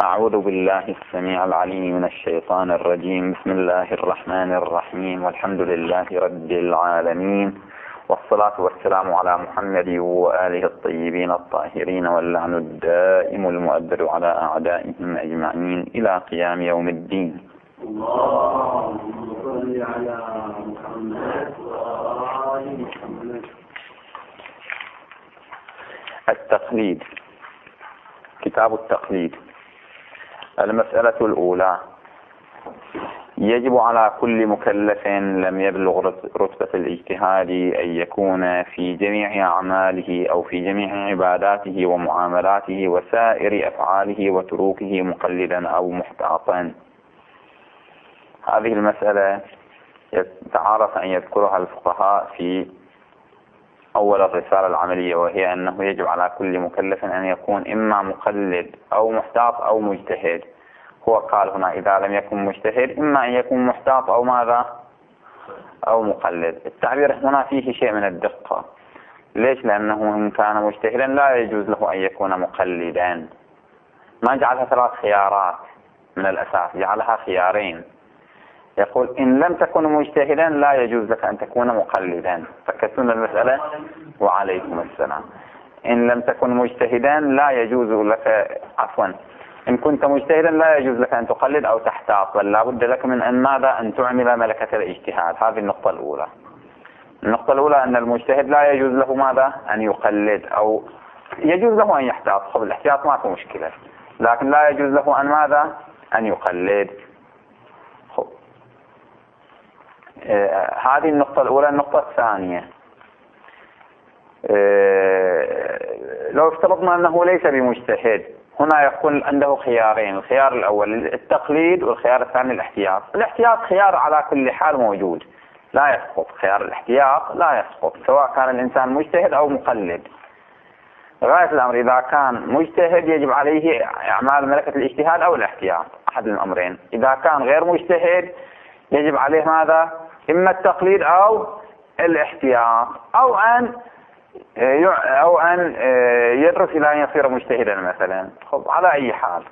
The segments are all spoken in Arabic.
أعوذ بالله السميع العليم من الشيطان الرجيم. بسم الله الرحمن الرحيم، والحمد لله رب العالمين، والصلاة والسلام على محمد وآله الطيبين الطاهرين، واللعن الدائم المؤبد على أعدائهم أجمعين إلى قيام يوم الدين. اللهم صل على محمد وآل محمد. التقليد. كتاب التقليد. المسألة الأولى: يجب على كل مكلف لم يبلغ رتبة الاجتهاد أن يكون في جميع أعماله أو في جميع عباداته ومعاملاته وسائر أفعاله وتروكه مقلدا أو محتاطا. هذه المسألة تعارف أن يذكرها الفقهاء في أول الرسالة العملية، وهي أنه يجب على كل مكلف أن يكون إما مقلد أو محتاط أو مجتهد. هو قال هنا إذا لم يكن مجتهد إما أن يكون محتاط أو ماذا أو مقلد. التعبير هنا فيه شيء من الدقة. ليش؟ لأنه إن كان مجتهدا لا يجوز له أن يكون مقلدا. ما جعلها 3 خيارات من الأساس، جعلها خيارين. يقول إن لم تكن مجتهدا لا يجوز لك أن تكون مقلدا. فكسون المسألة. وعليكم السلام. إن لم تكن مجتهدا لا يجوز لك، عفوا، إن كنت مجتهدا لا يجوز لك أن تقلد أو تحتاط، بل لا بد لك من أن ماذا؟ أن تعمل ملكة الاجتهاد. هذه النقطة الأولى. النقطة الأولى أن المجتهد لا يجوز له ماذا؟ أن يقلد، أو يجوز له أن يحتاط. خب الاحتياط ما في مشكلة، لكن لا يجوز له أن ماذا؟ أن يقلد. خب هذه النقطة الأولى. النقطة الثانية: لو افترضنا أنه ليس بمجتهد، هنا يكون عنده خيارين. الخيار الأول التقليد، والخيار الثاني الاحتياط. الاحتياط خيار على كل حال موجود، لا يسقط. خيار الاحتياط لا يسقط سواء كان الإنسان مجتهد أو مقلد. غاية الأمر إذا كان مجتهد يجب عليه إعمال ملكة الاجتهاد أو الاحتياط، أحد الأمرين. إذا كان غير مجتهد يجب عليه ماذا؟ إما التقليد أو الاحتياط، أو أن يدرس إلى أن يصير مجتهدا مثلا. خب على أي حال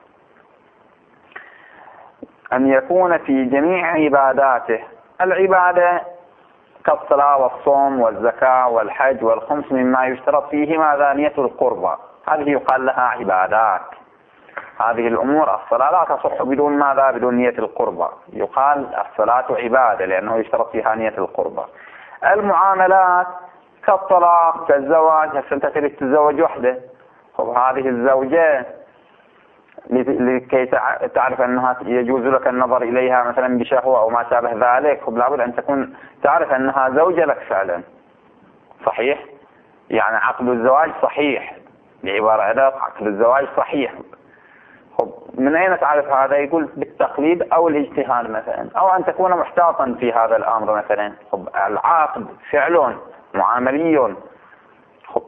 أن يكون في جميع عباداته. العبادة كالصلاة والصوم والزكاة والحج والخمس مما يشترط فيه ماذا؟ نية القربة. هذه يقال لها عبادات. هذه الأمور، الصلاة لا تصح بدون ماذا؟ بدون نية القربة. يقال الصلاة عبادة لأنه يشترط فيها نية القربة. المعاملات كالطلاق كالزواج. هسه أنت تريد تتزوج وحدة، خب هذه الزوجة لكي تعرف أنها يجوز لك النظر إليها مثلا بشهوة أو ما شابه ذلك، خب لابد أن تكون تعرف أنها زوجة لك فعلا. صحيح؟ يعني عقد الزواج صحيح، بعبارة أدق عقد الزواج صحيح. خب من أين تعرف هذا؟ يقول بالتقليد أو الاجتهاد مثلا، أو أن تكون محتاطا في هذا الأمر مثلا. خب العقد فعل معاملي. خب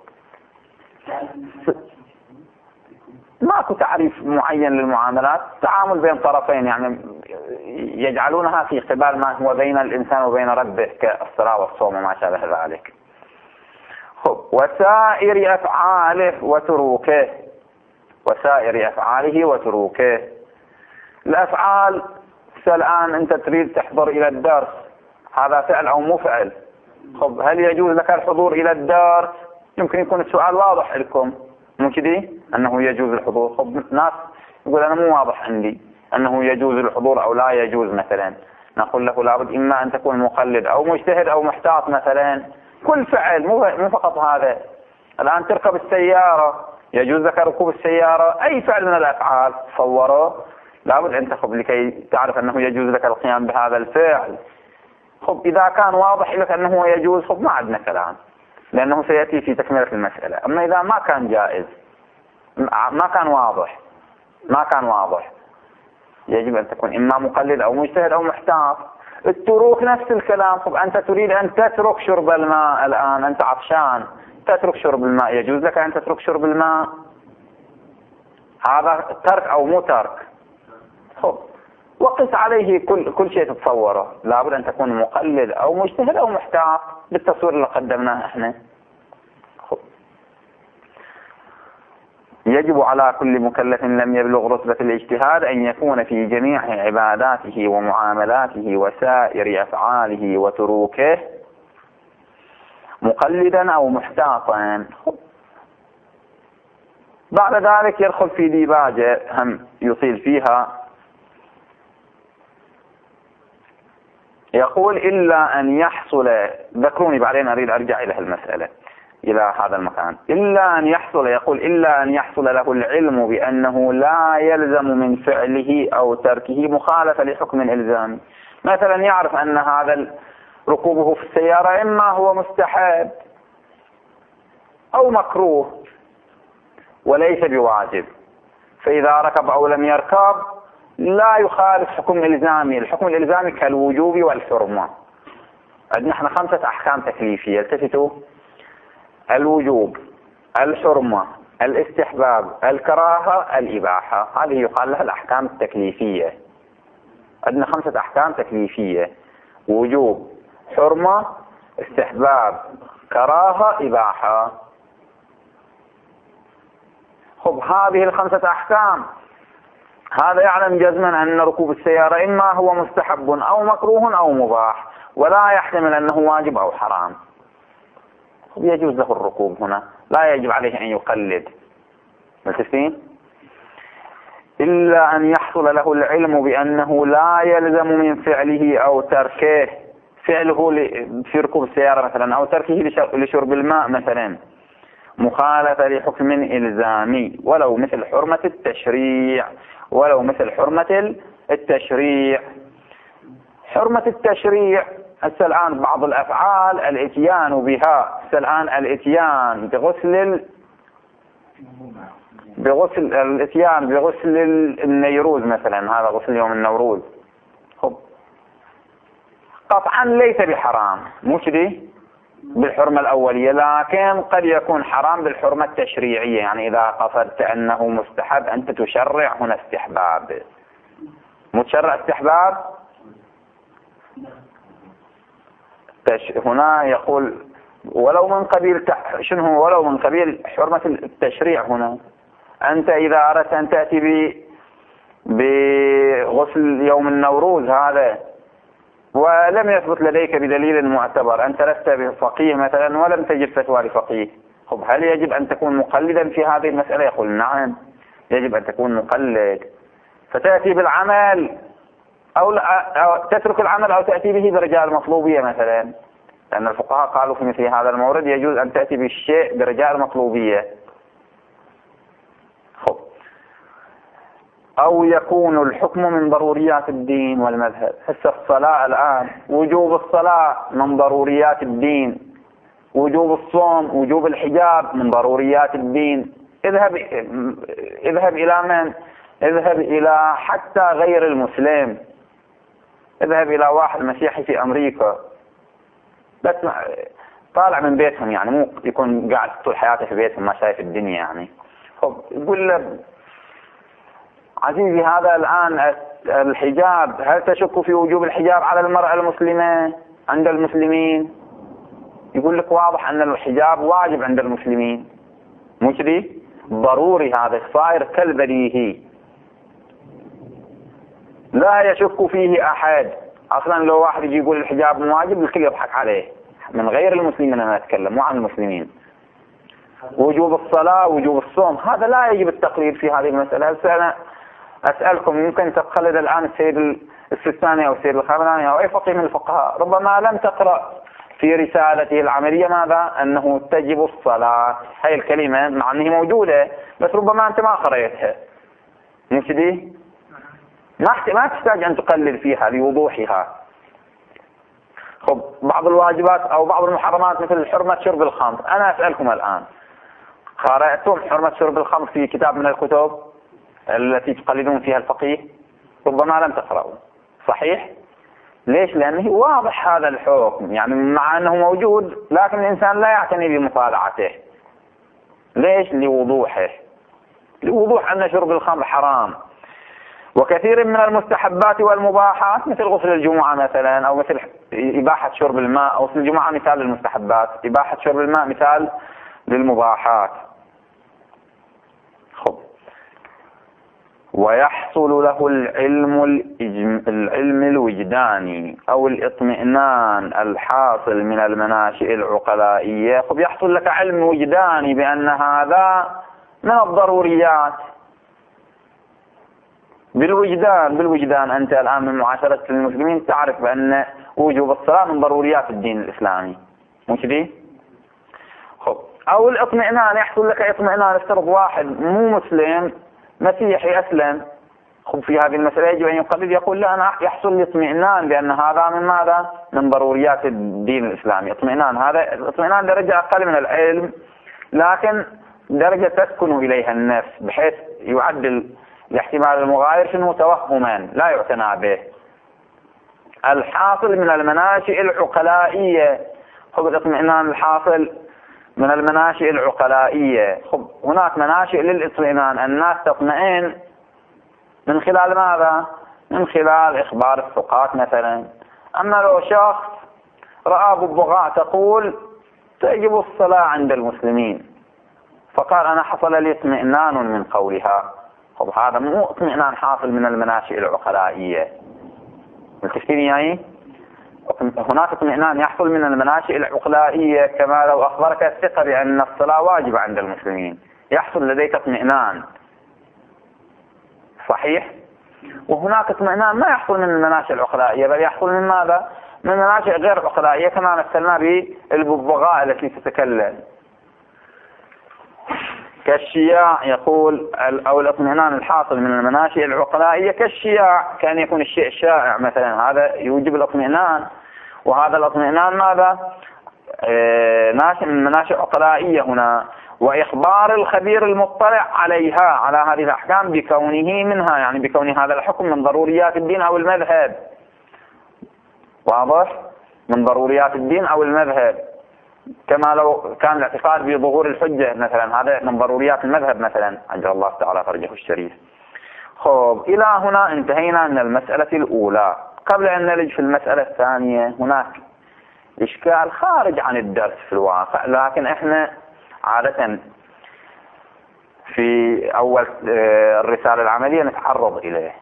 ماكو تعريف معين للمعاملات، تعامل بين طرفين، يعني يجعلونها في قبال ما هو بين الإنسان وبين ربه كالصلاة والصوم وما شابه ذلك. خب وسائر أفعاله وتروكه. وسائر أفعاله وتروكه. الأفعال الآن أنت تريد تحضر إلى الدرس، هذا فعل أو مو فعل؟ خب هل يجوز لك الحضور إلى الدرس؟ يمكن يكون السؤال واضح لكم، مو كده أنه يجوز الحضور. خب ناس يقول أنا مو واضح عندي أنه يجوز الحضور أو لا يجوز مثلا. نقول له لابد إما أن تكون مقلد أو مجتهد أو محتاط مثلا. كل فعل، مو فقط هذا. الآن تركب السيارة، يجوز لك ركوب السيارة. أي فعل من الأفعال تصوره لابد أن تخب لكي تعرف أنه يجوز لك القيام بهذا الفعل. خب إذا كان واضح لك أنه يجوز، خب ما عندنا كلام، لأنه سيأتي في تكملة المسألة. أما إذا ما كان جائز، ما كان واضح، يجب أن تكون إما مقلد أو مجتهد أو محتاط. التروك نفس الكلام. خب أنت تريد أن تترك شرب الماء، الآن أنت عطشان، تترك شرب الماء، يجوز لك أن تترك شرب الماء؟ هذا ترك أو مو ترك؟ خب وقس عليه كل شيء تتصوره، لابد أن تكون مقلد أو مجتهد أو محتاط بالتصوير اللي قدمناه احنا. خب يجب على كل مكلف لم يبلغ رتبة الاجتهاد أن يكون في جميع عباداته ومعاملاته وسائر أفعاله وتروكه مقلدا أو محتاطا. بعد ذلك يدخل في ديباجة هم يطيل فيها، يقول إلا أن يحصل، ذكروني بعدين أريد أرجع إلى المسألة إلى هذا المكان. إلا أن يحصل، يقول إلا أن يحصل له العلم بأنه لا يلزم من فعله أو تركه مخالفة لحكم الإلزام. مثلا يعرف أن هذا ركوبه في السيارة إما هو مستحب أو مكروه وليس بواجب، فإذا ركب أو لم يركب لا يخالف حكم إلزامي. الحكم الإلزامي كالوجوب والحرمة. عندنا احنا 5 أحكام تكليفية، التفتوا: الوجوب، الحرمة، الاستحباب، الكراهة، الإباحة. هذه يقال لها الأحكام التكليفية. عندنا 5 أحكام تكليفية: وجوب، حرمة، استحباب، كراهة، إباحة. خب هذه ال5 أحكام، هذا يعلم جزما أن ركوب السيارة إما هو مستحب أو مكروه أو مباح، ولا يحتمل أنه واجب أو حرام. يجوز له الركوب هنا، لا يجب عليه أن يقلد. متفقين؟ إلا أن يحصل له العلم بأنه لا يلزم من فعله أو تركه، فعله في ركوب السيارة مثلا أو تركه لشرب الماء مثلا مخالفة لحكم إلزامي، ولو مثل حرمة التشريع. حرمة التشريع هسه الآن بعض الأفعال الاتيان بها، هسه الآن الاتيان بغسل النيروز مثلا، هذا غسل يوم النوروز، قطعا ليس بحرام، مو كذي بالحرمة الأولية، لكن قد يكون حرام بالحرمة التشريعية. يعني إذا قصدت أنه مستحب أنت تشرع هنا استحباب، متشرع استحباب. هنا يقول ولو من قبيل شنو، ولو من قبيل حرمة التشريع. هنا أنت إذا أردت أن تأتي بغسل يوم النوروز هذا ولم يثبت لديك بدليل معتبر، أنت لست بفقيه مثلا ولم تجد فتوى لفقيه، خب هل يجب أن تكون مقلدا في هذه المسألة؟ يقول نعم يجب أن تكون مقلد، فتأتي بالعمل أو تترك العمل أو تأتي به برجاء المطلوبية مثلا، لأن الفقهاء قالوا في مثل هذا المورد يجوز أن تأتي بالشيء برجاء المطلوبية. خب أو يكون الحكم من ضروريات الدين والمذهب. هسه الصلاة الآن، وجوب الصلاة من ضروريات الدين، وجوب الصوم، وجوب الحجاب من ضروريات الدين. اذهب إلى من؟ اذهب إلى حتى غير المسلم، اذهب إلى واحد مسيحي في أمريكا بس طالع من بيتهم، يعني مو يكون قاعد طول حياته في بيتهم ما شايف الدنيا يعني. خب يقول له عزيزي هذا الآن الحجاب، هل تشك في وجوب الحجاب على المرأة المسلمة عند المسلمين؟ يقول لك واضح أن الحجاب واجب عند المسلمين، مو كذي؟ ضروري، هذا صاير كالبديهي لا يشك فيه أحد. أصلا لو واحد يجي يقول الحجاب مو واجب الكل يضحك عليه، من غير المسلمين أنا أتكلم مو عن المسلمين. وجوب الصلاة، وجوب الصوم، هذا لا يجب التقليد في هذه المسألة. أنا أسألكم، يمكن تقلد الآن السيد السيستاني أو السيد الخامنئي أو أي فقيه من الفقهاء، ربما لم تقرأ في رسالته العملية ماذا؟ أنه تجب الصلاة، هاي الكلمة مع أنها موجودة بس ربما أنت ما قرأتها، مو كذي؟ ما تحتاج أن تقلد فيها لوضوحها. خب بعض الواجبات أو بعض المحرمات مثل حرمة شرب الخمر، أنا أسألكم الآن، قرأتم حرمة شرب الخمر في كتاب من الكتب التي تقلدون فيها الفقيه؟ ربما لم تقرأوا، صحيح؟ ليش؟ لأنه واضح هذا الحكم، يعني مع أنه موجود لكن الإنسان لا يعتني بمطالعته. ليش؟ لوضوح أن شرب الخمر حرام. وكثير من المستحبات والمباحات مثل غسل الجمعة مثلا، أو مثل إباحة شرب الماء. غسل الجمعة مثال للمستحبات، إباحة شرب الماء مثال للمباحات. خب ويحصل له العلم الوجداني أو الاطمئنان الحاصل من المناشئ العقلائية. يحصل لك علم وجداني بأن هذا من الضروريات. بالوجدان أنت الآن من معاشرة المسلمين تعرف بأن وجوب الصلاة من ضروريات الدين الإسلامي، مش دي؟ أو الاطمئنان، يحصل لك اطمئنان. افترض واحد مو مسلم مسيحي أسلم، في هذه المسألة يجب أن يقلد، يقول لا أنا يحصل لي اطمئنان بأن هذا من ماذا؟ من ضروريات الدين الإسلامي. اطمئنان، هذا الاطمئنان درجة أقل من العلم، لكن درجة تسكن إليها النفس بحيث يعدل الاحتمال المغاير شنو توهما لا يعتنى به. الحاصل من المناشئ العقلائية، الاطمئنان الحاصل من المناشئ العقلائية. هناك مناشئ للاطمئنان، الناس تطمئن من خلال ماذا؟ من خلال إخبار الثقات مثلا. أما لو شخص رأى ببغاء تقول تجب الصلاة عند المسلمين، فقال أنا حصل لي اطمئنان من قولها، هذا مو اطمئنان حاصل من المناشئ العقلائية. متفقين يعني؟ هناك اطمئنان يحصل من المناشئ العقلائية، كما لو أخبرك الثقة بأن الصلاة واجبة عند المسلمين، يحصل لديك اطمئنان صحيح. وهناك اطمئنان ما يحصل من المناشئ العقلائية، بل يحصل من ماذا؟ من مناشئ غير عقلائية، كما مثلنا بالببغاء التي تتكلم. كالشياع، يقول أو الاطمئنان الحاصل من المناشئ العقلائية كالشياع، كان يكون الشيء شائع مثلا، هذا يوجب الاطمئنان. وهذا الاطمئنان ماذا؟ ناشئ من مناشئ عقلائية هنا. وإخبار الخبير المطلع عليها، على هذه الأحكام، بكونه منها، يعني بكون هذا الحكم من ضروريات الدين أو المذهب. واضح؟ من ضروريات الدين أو المذهب، كما لو كان الاعتقاد بظهور الحجة مثلا، هذا من ضروريات المذهب مثلا، عجل الله تعالى فرجه الشريف. إلى هنا انتهينا من المسألة الأولى. قبل أن نلج في المسألة الثانية، هناك إشكال خارج عن الدرس في الواقع، لكن احنا عادة في أول الرسالة العملية نتعرض إليه،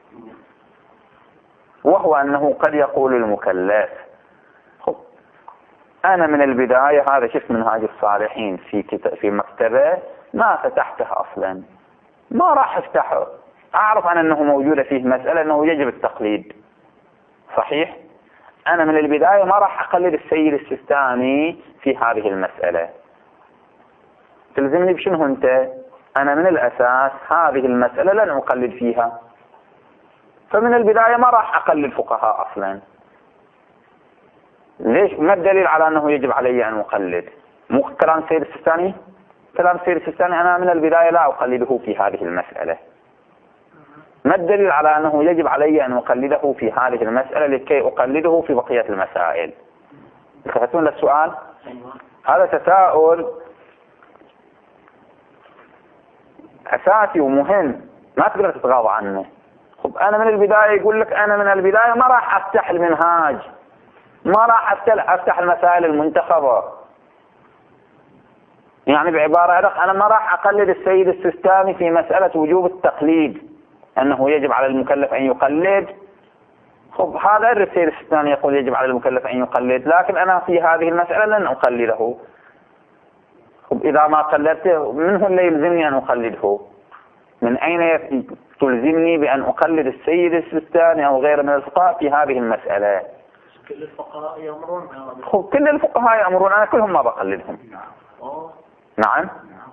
وهو أنه قد يقول المكلف أنا من البداية هذا شفت منهاج الصالحين في مكتبة ما فتحته أصلا، ما راح أفتحه، أعرف أنه موجودة فيه مسألة أنه يجب التقليد صحيح. أنا من البداية ما راح أقلد السيد السيستاني في هذه المسألة. تلزمني بشنو أنت؟ أنا من الأساس هذه المسألة لن أقلد فيها، فمن البداية ما راح أقلد الفقهاء أصلا. ليش؟ ما الدليل على أنه يجب علي أن أقلد؟ مو كلام السيد السيستاني؟ كلام السيد السيستاني أنا من البداية لا أقلده في هذه المسألة. ما الدليل على أنه يجب علي أن أقلده في هذه المسألة لكي أقلده في بقية المسائل؟ التفتون للسؤال؟ هذا تساؤل أساسي ومهم ما تقدر تتغاضى عنه. أنا من البداية يقول لك أنا من البداية ما راح أفتح المنهاج، ما راح أفتح المسائل المنتخبة. يعني بعبارة أدق أنا ما راح أقلد السيد السيستاني في مسألة وجوب التقليد، أنه يجب على المكلف أن يقلد. هذا السيد السيستاني يقول يجب على المكلف أن يقلد، لكن أنا في هذه المسألة لن أقلده. إذا ما قلدته من هو اللي يلزمني أن أقلده؟ من أين تلزمني بأن أقلد السيد السيستاني أو غيره من الفقهاء في هذه المسألة؟ كل الفقهاء يأمرون. كل الفقهاء يأمرون، أنا كلهم ما بقلدهم. نعم.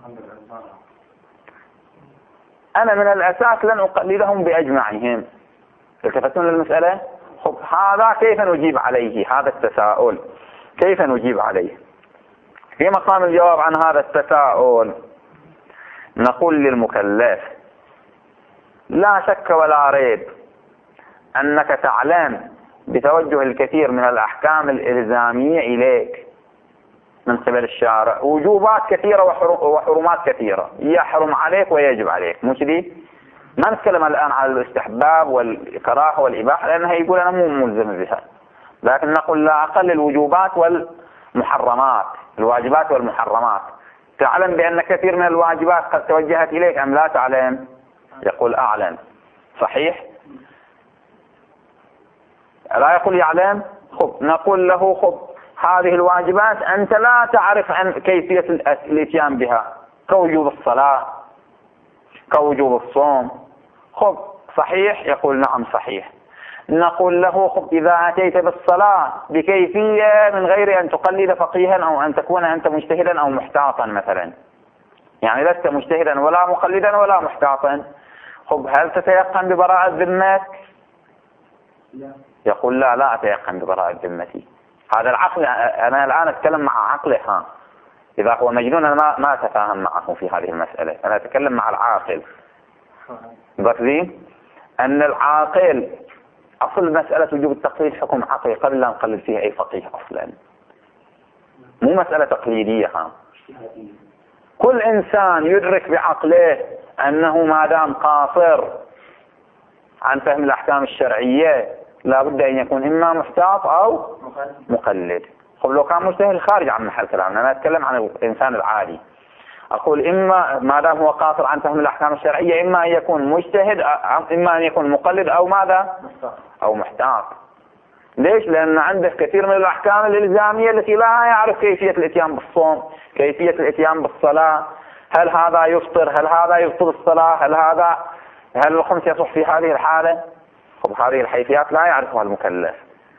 أنا من الأساس لن أقلدهم بأجمعهم. التفتون للمسألة؟ هذا كيف نجيب عليه؟ هذا التساؤل كيف نجيب عليه؟ في مقام الجواب عن هذا التساؤل نقول للمكلف لا شك ولا ريب أنك تعلم بتوجه الكثير من الأحكام الإلزامية إليك من قبل الشارع، وجوبات كثيرة وحرمات كثيرة، يحرم عليك ويجب عليك، مش دي؟ ما نتكلم الآن على الاستحباب والكراهة والإباحة لأنها يقول أنا مو ملزم بها، لكن نقول لا أقل الوجوبات والمحرمات، الواجبات والمحرمات. تعلم بأن كثير من الواجبات قد توجهت إليك أم لا تعلم؟ يقول أعلم. صحيح؟ لا يقول يعلم. خب نقول له خب هذه الواجبات أنت لا تعرف عن كيفية الاتيان بها، كوجوب الصلاة، كوجوب الصوم. خب صحيح؟ يقول نعم صحيح. نقول له خب إذا أتيت بالصلاة بكيفية من غير أن تقلد فقيها أو أن تكون أنت مجتهدا أو محتاطا مثلا، يعني لست مجتهدا ولا مقلدا ولا محتاطا، خب هل تتيقن ببراءة ذمتك؟ يقول لا أتيقن ببراءة ذمتي. هذا العقل، أنا الآن أتكلم مع عقله. إذا هو مجنون أنا ما أتفاهم معه في هذه المسألة، أنا أتكلم مع العاقل. ذكرين أن العاقل أصل مسألة وجوب التقليد حكم عقلي قبل لا نقلد فيها أي فقيه أصلا، مو مسألة تقليدية. كل إنسان يدرك بعقله أنه ما دام قاصر عن فهم الأحكام الشرعية لا بد أن يكون إما محتاط أو مقلد. خب لو كان مجتهد خارج عن محل كلامنا، أنا أتكلم عن الإنسان العادي. أقول إما ما دام هو قاصر عن فهم الأحكام الشرعية إما أن يكون مجتهد، إما أن يكون مقلد أو ماذا؟ أو محتاط. ليش؟ لأن عنده كثير من الأحكام الإلزامية التي لا يعرف كيفية الاتيان بالصوم، كيفية الاتيان بالصلاة، هل هذا يفطر، هل هذا يبطل الصلاة، هل الخمس يصح في هذه الحالة. خب هذه الحيثيات لا يعرفها المكلف.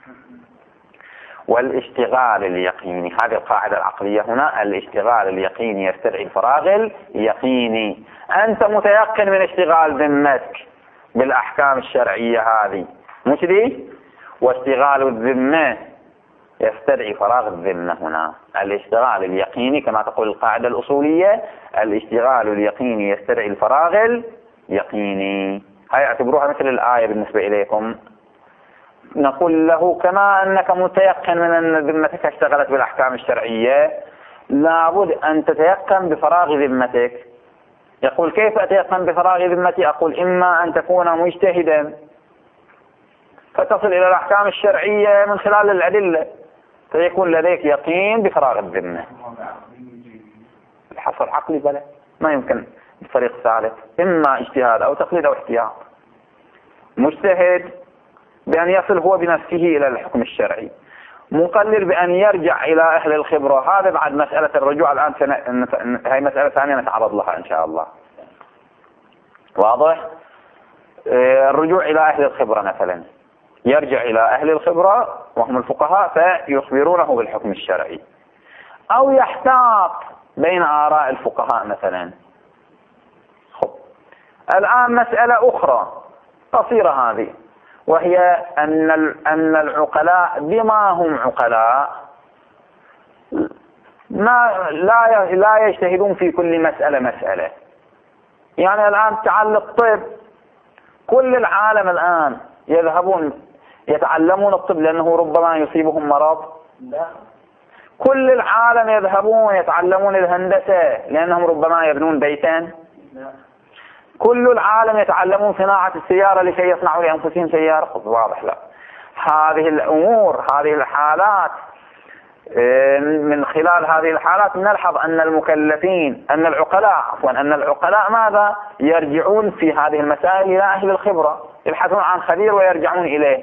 والاشتغال اليقيني، هذه القاعدة العقلية هنا، الاشتغال اليقيني يستدعي الفراغ اليقيني. أنت متيقن من اشتغال ذمتك بالأحكام الشرعية هذه، مش دي؟ واشتغال الذمة يستدعي فراغ الذمة هنا. الاشتغال اليقيني كما تقول القاعدة الأصولية، الاشتغال اليقيني يستدعي الفراغ اليقيني. هاي اعتبروها مثل الآية بالنسبة إليكم. نقول له كما أنك متيقن من أن ذمتك اشتغلت بالأحكام الشرعية لابد أن تتيقن بفراغ ذمتك. يقول كيف أتيقن بفراغ ذمتي؟ أقول إما أن تكون مجتهدا فتصل إلى الأحكام الشرعية من خلال الأدلة فيكون لديك يقين بفراغ الذمة. الحصر عقلي بلى، ما يمكن بطريق ثالث، إما اجتهاد أو تقليد أو احتياط. مجتهد بأن يصل هو بنفسه إلى الحكم الشرعي، مقلد بأن يرجع إلى أهل الخبرة. هذا بعد مسألة الرجوع الآن هاي مسألة ثانية نتعرض لها إن شاء الله. واضح؟ الرجوع إلى أهل الخبرة مثلا، يرجع إلى أهل الخبرة وهم الفقهاء فيخبرونه بالحكم الشرعي، أو يحتاط بين آراء الفقهاء مثلا. خب الآن مسألة أخرى قصيرة هذه، وهي أن العقلاء بما هم عقلاء لا يجتهدون في كل مسألة. يعني الآن تعلق الطب، كل العالم الآن يذهبون يتعلمون الطب لأنه ربما يصيبهم مرض؟ لا. كل العالم يذهبون يتعلمون الهندسة لأنهم ربما يبنون بيتا؟ لا. كل العالم يتعلمون صناعة السيارة لكي يصنعوا لأنفسهم سيارة؟ واضح لا. هذه الأمور، هذه الحالات، من خلال هذه الحالات نلحظ أن المكلفين، أن العقلاء ماذا؟ يرجعون في هذه المسائل إلى أهل الخبرة، يبحثون عن خبير ويرجعون إليه.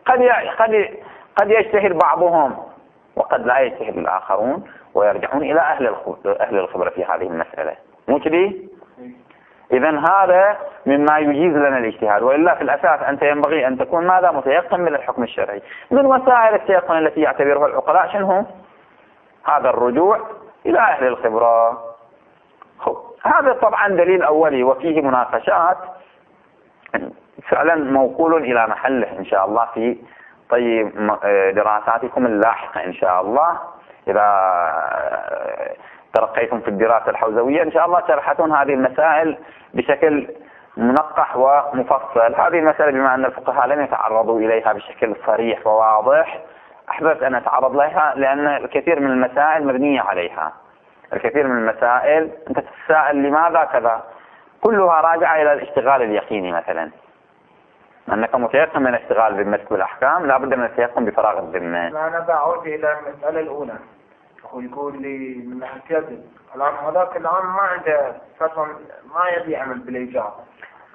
قد يجتهد بعضهم وقد لا يجتهد الآخرون ويرجعون إلى أهل الخبرة في هذه المسألة. مو كده؟ إذن هذا مما يجيز لنا الاجتهاد. وإلا في الأساس أنت ينبغي أن تكون ماذا؟ متيقن من الحكم الشرعي. من وسائل التيقن التي يعتبرها العقلاء شنو؟ هذا الرجوع إلى أهل الخبرة. هذا طبعا دليل أولي وفيه مناقشات فعلا موصول إلى محله إن شاء الله في دراساتكم اللاحقة إن شاء الله. إذا ترقيتم في الدراسة الحوزوية إن شاء الله شرحتون هذه المسائل بشكل منقح ومفصل. هذه المسألة بما أن الفقهاء لم يتعرضوا إليها بشكل صريح وواضح أحببت أن أتعرض لها، لأن الكثير من المسائل مبنية عليها. الكثير من المسائل أنت تتساءل لماذا كذا، كلها راجعة إلى الاشتغال اليقيني. مثلا أنك متيقن من اشتغال ذمتك بالأحكام لابد من التيقن بفراغ الذمة. أنا بعود إلى المسألة الأولى، يقول لي من ناحية الآن هذاك الآن ما عنده فتوى، ما يبي يعمل بالإجابة.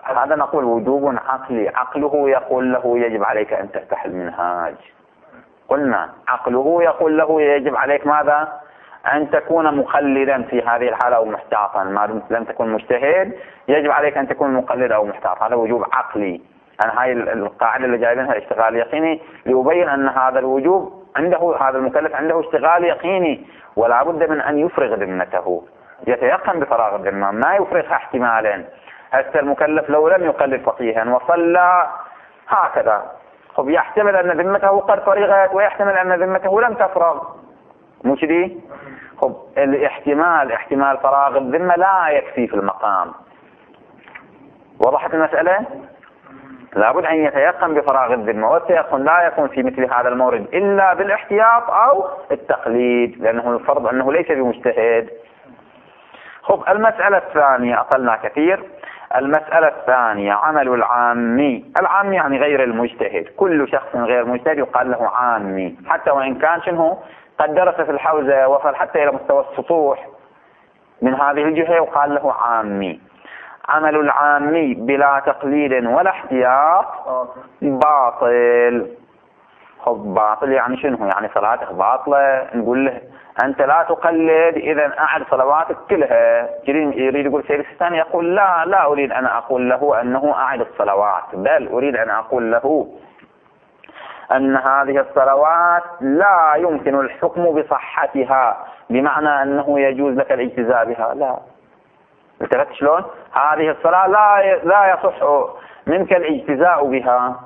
هذا نقول وجوب عقلي، عقله يقول له يجب عليك أن تفتح المنهاج. قلنا عقله يقول له يجب عليك ماذا؟ أن تكون مقلدا في هذه الحالة أو محتاطا، ما دمت لم تكن مجتهد يجب عليك أن تكون مقلد أو محتاط. هذا وجوب عقلي. أنا هاي القاعدة اللي جايبينها الاشتغال يقيني ليبين أن هذا الوجوب عنده، هذا المكلف عنده اشتغال يقيني، ولا بد من أن يفرغ ذمته، يتيقن بفراغ الذمة، ما يفرغها احتمالا. هسه المكلف لو لم يقلد فقيها وصلى هكذا، خب يحتمل أن ذمته قد فرغت ويحتمل أن ذمته لم تفرغ، مو كذي؟ خب احتمال فراغ الذمة لا يكفي في المقام. وضحت المسألة؟ لابد أن يتيقن بفراغ الذمة، والتيقن لا يكون في مثل هذا المورد إلا بالاحتياط أو التقليد، لأنه الفرض أنه ليس بمجتهد. خب المسألة الثانية، أقلنا كثير. المسألة الثانية عمل العامي. العامي يعني غير المجتهد، كل شخص غير مجتهد يقال له عامي، حتى وإن كان شنو قد درس في الحوزة وصل حتى إلى مستوى السطوح، من هذه الجهة يقال له عامي. عمل العامي بلا تقليد ولا احتياط باطل. خب باطل يعني شنو؟ يعني صلاتك باطلة، نقول له أنت لا تقلد، إذا أعد صلواتك كلها. يريد يقول سيد السيستاني يقول لا أريد أن أقول له أنه أعد الصلوات، بل أريد أن أقول له أن هذه الصلوات لا يمكن الحكم بصحتها، بمعنى أنه يجوز لك الاجتزاء بها. لا، التفت شلون؟ هذه الصلاة لا يصح منك الاجتزاء بها.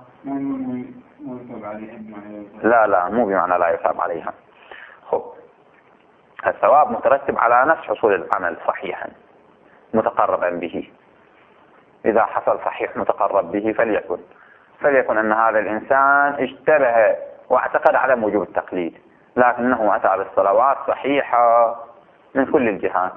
لا مو بمعنى لا يثاب عليها. خب الثواب مترتب على نفس حصول العمل صحيحا متقربا به. إذا حصل صحيح متقرب به فليكن أن هذا الإنسان اشتبه واعتقد على وجوب التقليد، لكنه أتى بالصلوات صحيحة من كل الجهات،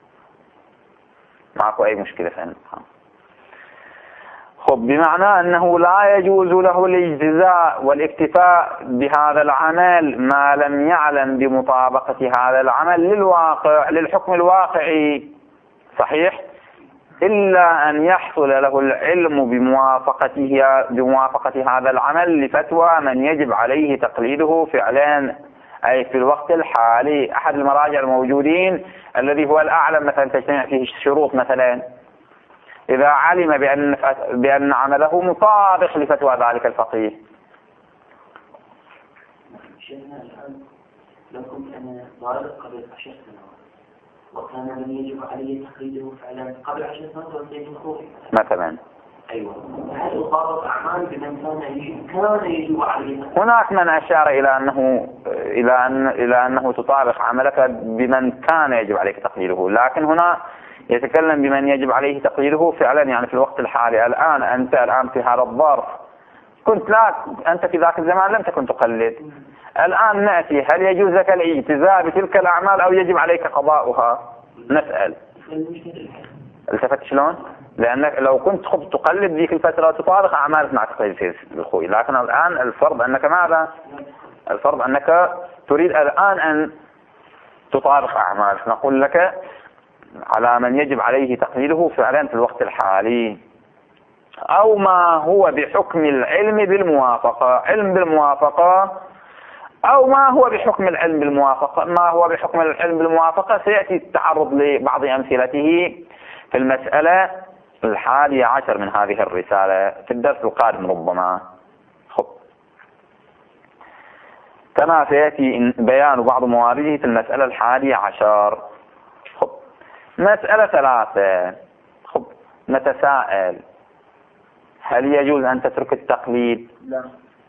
معكو أي مشكلة في المقام. خب بمعنى أنه لا يجوز له الاجتزاء والاكتفاء بهذا العمل ما لم يعلم بمطابقة هذا العمل للواقع، للحكم الواقعي صحيح، إلا أن يحصل له العلم بموافقة هذا العمل لفتوى من يجب عليه تقليده فعلا، أي في الوقت الحالي. أحد المراجع الموجودين الذي هو الأعلم مثلا تجتمع فيه الشروط، مثلا إذا علم بأن عمله مطابق لفتوى ذلك الفقيه. شيخنا الآن لو كنت أنا ضارب قبل 10 سنوات وكان من يجب عليه تقليده فعلا قبل 10 سنوات وانتهيت الخوف مثلا، أيوة، هل أضارب أعمال بمن كان يجب عليه؟ هناك من أشار إلى أنه تطابق عملك بمن كان يجب عليك تقليده، لكن هنا يتكلم بمن يجب عليه تقليده فعلا، يعني في الوقت الحالي. أنت الآن في هذا الظرف أنت في ذاك الزمان لم تكن تقلد. الآن نأتي، هل يجوز لك الاجتزاء بتلك الأعمال أو يجب عليك قضاؤها؟ نسأل. التفت شلون؟ لأنك لو كنت تقلد ذيك الفترة تطابق أعمالك مع تقليد الخوي، لكن الآن الفرض أنك ماذا؟ الفرض أنك تريد الآن أن تطابق أعمالك. نقول لك على من يجب عليه تقليده فعلا في الوقت الحالي، أو ما هو بحكم العلم بالموافقة، علم بالموافقة، أو ما هو بحكم العلم بالموافقة. ما هو بحكم العلم بالموافقة سيأتي التعرض لبعض أمثلته في المسألة 11 من هذه الرسالة في الدرس القادم ربما. كما سيأتي بيان بعض موارده في المسألة 11. مسألة 3. نتساءل، هل يجوز أن تترك التقليد؟ لا.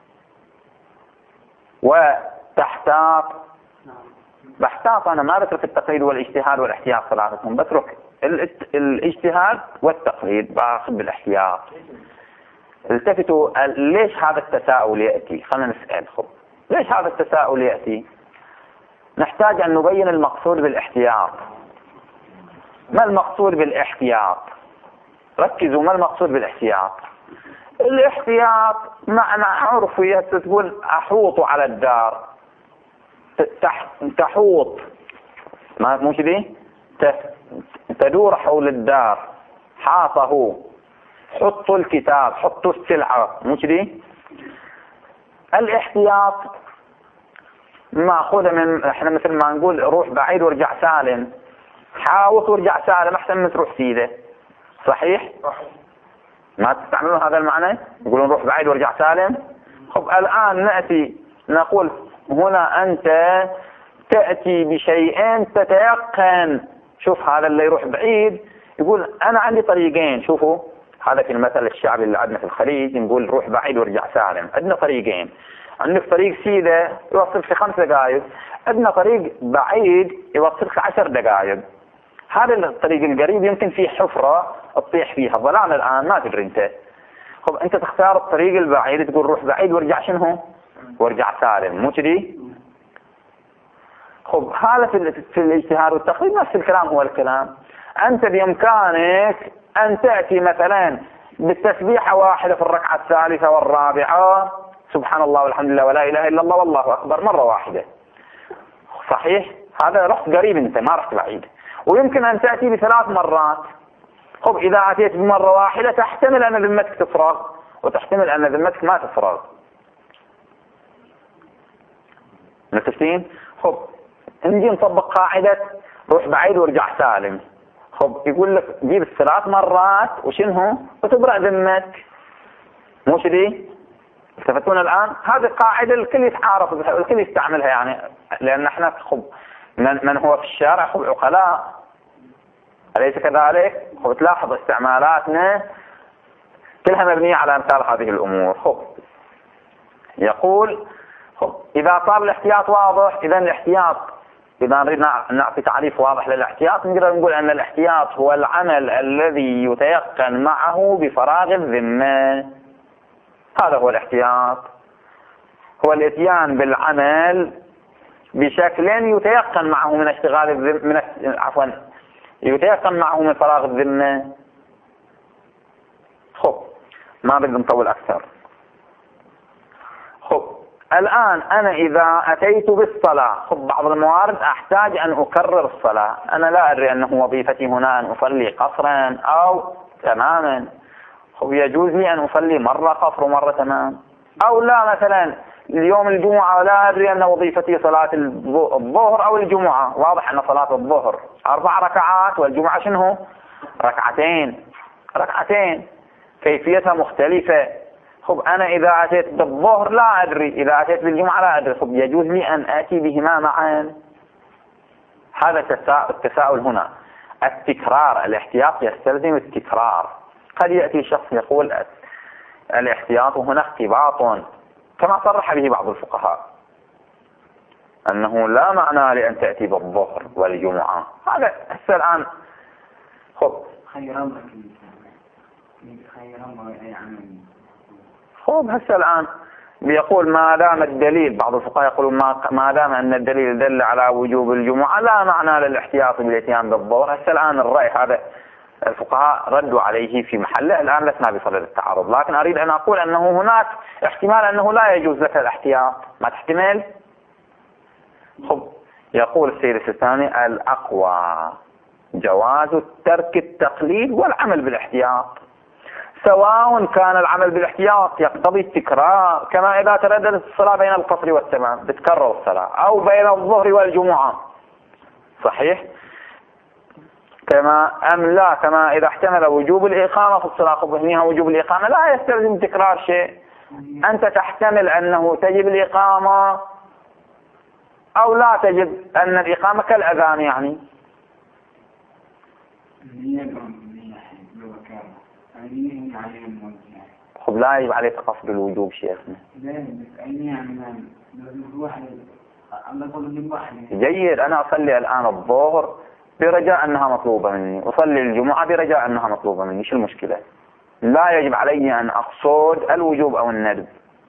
وتحتاط؟ بحتاط، أنا ما بترك التقليد والاجتهاد والاحتياط ثلاثتهم، بترك الاجتهاد والتقليد باخذ بالاحتياط. التفتوا، ليش هذا التساؤل يأتي؟ خلينا نسأل. ليش هذا التساؤل يأتي؟ نحتاج أن نبين المقصود بالاحتياط. ما المقصود بالاحتياط؟ ركزوا، ما المقصود بالاحتياط؟ الاحتياط معنى عرفي تقول أحوط على الدار، تحوط، مو كذي؟ تدور حول الدار، حاطه، حطوا الكتاب، حطوا السلعة، مو كذي؟ الاحتياط ماخوذة من احنا مثل ما نقول روح بعيد وارجع سالم، حاوط وارجع سالم احسن من تروح سيده. صحيح؟ ما تستعملون هذا المعنى؟ يقولون روح بعيد وارجع سالم. خب الآن نأتي نقول هنا أنت تأتي بشيئين تتيقن. شوف هذا اللي يروح بعيد يقول أنا عندي طريقين. شوفوا هذا في المثل الشعبي اللي عندنا في الخليج نقول روح بعيد وارجع سالم. عندنا طريقين، عندك طريق سيدة يوصل في 5 دقائق، عندنا طريق بعيد يوصل في 10 دقائق. هذا الطريق القريب يمكن فيه حفرة تطيح فيها ظلام الآن ما تدري انت. خب انت تختار الطريق البعيد تقول روح بعيد وارجع شنو؟ وارجع سالم، مو كذي؟ خب هذا في الاجتهاد والتقليد نفس الكلام هو الكلام. انت بامكانك ان تأتي مثلا بالتسبيحة واحدة في الركعة الثالثة والرابعة سبحان الله والحمد لله ولا اله الا الله والله اكبر مرة واحدة. صحيح؟ هذا رحت قريب انت ما رحت بعيد. ويمكن ان تأتي ب3 مرات. خب اذا اتيت بمرة واحدة تحتمل ان ذمتك تفرغ وتحتمل ان ذمتك ما تفرغ. متفقين؟ خب نجي نطبق قاعدة روح بعيد وارجع سالم. خب يقول لك جيب ال3 مرات وشنو وتبرأ ذمتك، مو كذي؟ التفتون الآن؟ هذه قاعدة الكل يتعارف بها والكل يستعملها يعني، لأن احنا خب من هو في الشارع خب عقلاء أليس كذلك؟ خب تلاحظ استعمالاتنا كلها مبنية على أمثال هذه الأمور. خب يقول خب إذا صار الاحتياط واضح، إذا الاحتياط إذا نريد نعطي تعريف واضح للاحتياط نقدر نقول أن الاحتياط هو العمل الذي يتيقن معه بفراغ الذمة. هذا هو الاحتياط، هو الاتيان بالعمل بشكل يتيقن معه من اشتغال الذمة يتيقن معه من فراغ الذمة. خب ما بدي نطول أكثر. خب الآن أنا إذا أتيت بالصلاة خب بعض الموارد أحتاج أن أكرر الصلاة. أنا لا أدري أنه وظيفتي هنا أن أصلي قصرا أو تماما. خب يجوز لي أن أصلي مرة قصر ومرة تمام، أو لا مثلا اليوم الجمعة لا أدري أن وظيفتي صلاة الظهر أو الجمعة. واضح أن صلاة الظهر 4 ركعات والجمعة شنو؟ ركعتين كيفيتها مختلفة. خب أنا إذا أتيت بالظهر لا أدري، إذا أتيت بالجمعة لا أدري. خب يجوز لي أن آتي بهما معا. هذا التساؤل هنا. التكرار، الاحتياط يستلزم التكرار. قد يأتي شخص يقول الاحتياط هنا اختباط كما صرح به بعض الفقهاء أنه لا معنى لأن تأتي بالظهر والجمعة. هذا هسه الآن خب خب هسه الآن بيقول ما دام الدليل، بعض الفقهاء يقولون ما دام أن الدليل دل على وجوب الجمعة لا معنى للاحتياط بالاتيان بالظهر. هسه الآن الرأي هذا الفقهاء ردوا عليه في محله. الآن لسنا بصدد التعارض، لكن أريد أن أقول أنه هناك احتمال أنه لا يجوز لك الاحتياط. ما تحتمل؟ خب يقول السيد السيستاني الأقوى جواز ترك التقليد والعمل بالاحتياط، سواء كان العمل بالاحتياط يقتضي التكرار كما إذا ترددت الصلاة بين القصر والتمام بتكرر الصلاة، أو بين الظهر والجمعة. صحيح؟ كما أم لا كما إذا احتمل وجوب الإقامة في الصلاة. خب هنا وجوب الإقامة لا يستلزم تكرار شيء. أنت تحتمل أنه تجب الإقامة أو لا تجب، أن الإقامة كالأذان يعني. خب لا يجب عليك قصد الوجوب شيخنا. جيد، أنا أصلي الآن الظهر برجاء أنها مطلوبة مني، أصلي الجمعة برجاء أنها مطلوبة مني، شو المشكلة؟ لا يجب علي أن أقصد الوجوب أو الندب.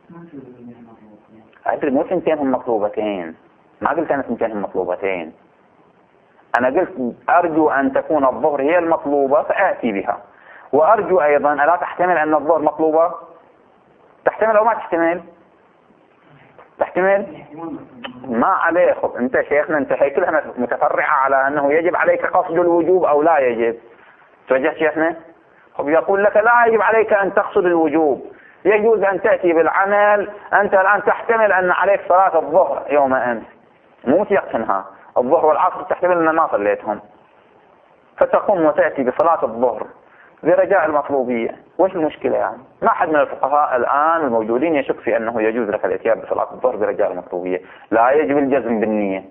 أدري مو ثنتين هم مطلوبتين، ما قلت أنا ثنتين هم مطلوبتين. أنا قلت أرجو أن تكون الظهر هي المطلوبة فآتي بها، وأرجو أيضا ألا تحتمل أن الظهر مطلوبة؟ تحتمل أو ما تحتمل؟ تحتمل؟ ما عليه. خب أنت شيخنا أنت هي كلها متفرعة على أنه يجب عليك قصد الوجوب أو لا يجب. توجه شيخنا؟ يقول لك لا يجب عليك أن تقصد الوجوب، يجوز أن تأتي بالعمل. أنت الآن تحتمل أن عليك صلاة الظهر يوم أمس، مو تيقنها، الظهر والعصر تحتمل أن ما صليتهم، فتقوم وتأتي بصلاة الظهر برجاء المطلوبية. وش المشكلة يعني؟ ما حد من الفقهاء الآن الموجودين يشك في أنه يجوز لك الاتيان بصلاة الظهر برجاء المطلوبية، لا يجب الجزم بالنية.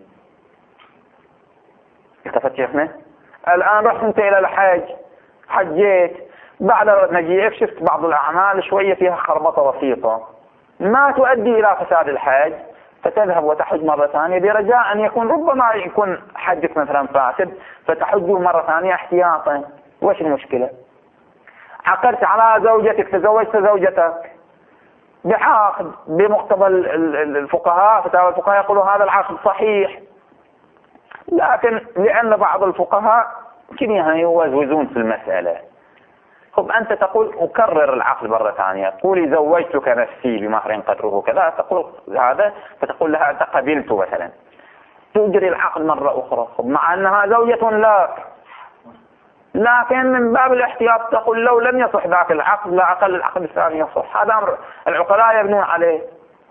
التفت شيخنا؟ الآن رحت أنت إلى الحج، حجيت، بعد مجيئك شفت بعض الأعمال شوية فيها خربطة بسيطة، ما تؤدي إلى فساد الحج، فتذهب وتحج مرة ثانية برجاء أن يكون ربما يكون حجك مثلا فاسد، فتحجه مرة ثانية احتياطا. وش المشكلة؟ عقدت على زوجتك، تزوجت زوجتك بعقد بمقتضى الفقهاء، فتاوى الفقهاء يقولوا هذا العقد صحيح، لكن لأن بعض الفقهاء كلها يوزوزون في المسألة. أنت تقول أكرر العقد مرة ثانية، قولي زوجتك نفسي بمهر قدره كذا، تقول هذا، فتقول لها أنت قبلت مثلا، تجري العقد مرة أخرى مع أنها زوجة لك، لكن من باب الاحتياط تقول لو لم يصح ذاك العقد لا أقل العقد الثاني يصح. هذا أمر العقلاء يبنون عليه،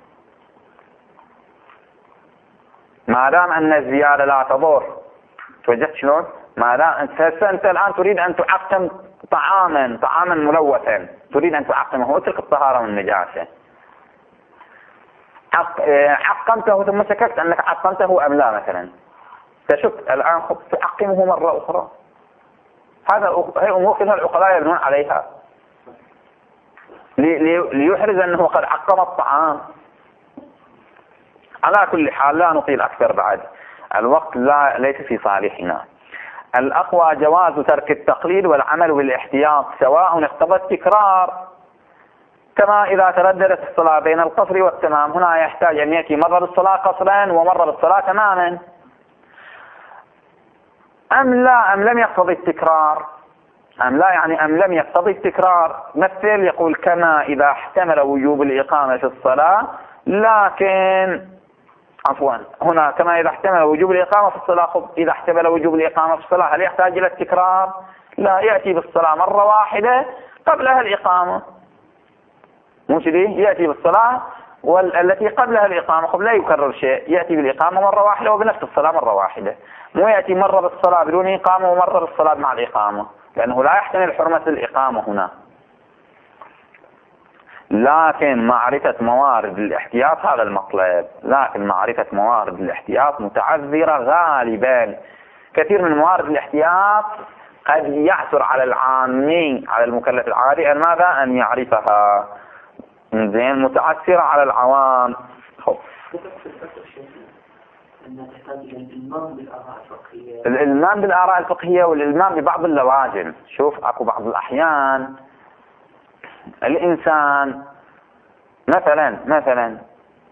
ما دام أن الزيادة لا تضر. توجدت شلون؟ ما دام أنت الآن تريد أن تعقم طعاما ملوثا، تريد أن تعقمه، اترك الطهارة من النجاسة، عقمته ثم شككت أنك عقمته أم لا مثلا، تشك الآن تعقمه مرة أخرى. هي أمور كلها العقلاء يبنون عليها ليحرز أنه قد عقم الطعام. على كل حال لا نطيل أكثر، بعد الوقت ليس في صالحنا. الأقوى جواز ترك التقليد والعمل بالاحتياط سواء اقتضى التكرار، كما إذا ترددت الصلاة بين القصر والتمام، هنا يحتاج أن يأتي مرة بالصلاة قصرا ومرة بالصلاة تماما، أم لم يقتضي التكرار، أم لم يقتضي التكرار. مثل يقول كما إذا احتمل وجوب الإقامة في الصلاة، لكن هنا كما إذا احتمل وجوب الإقامة في الصلاة، إذا احتمل وجوب الإقامة في الصلاة هل يحتاج إلى التكرار؟ لا، يأتي بالصلاة مرة واحدة قبلها الإقامة، مو كذي؟ يأتي بالصلاة والتي قبلها الإقامة، لا يكرر شيء، يأتي بالإقامة مرة واحدة وبنفس الصلاة مرة واحدة، مو يأتي مرة بالصلاة بدون إقامة ومرة بالصلاة مع الإقامة، لأنه لا يحتمل حرمة الإقامة هنا. لكن معرفة موارد الاحتياط هذا المطلب، لكن معرفة موارد الاحتياط متعذرة غالبا. كثير من موارد الاحتياط قد يعثر على العامي، على المكلف العادي، ماذا؟ أن يعرفها. زين، متعثرة على العوام. الإلمام بالآراء الفقهية والإلمام ببعض اللوازم. شوف، أكو بعض الأحيان الإنسان مثلا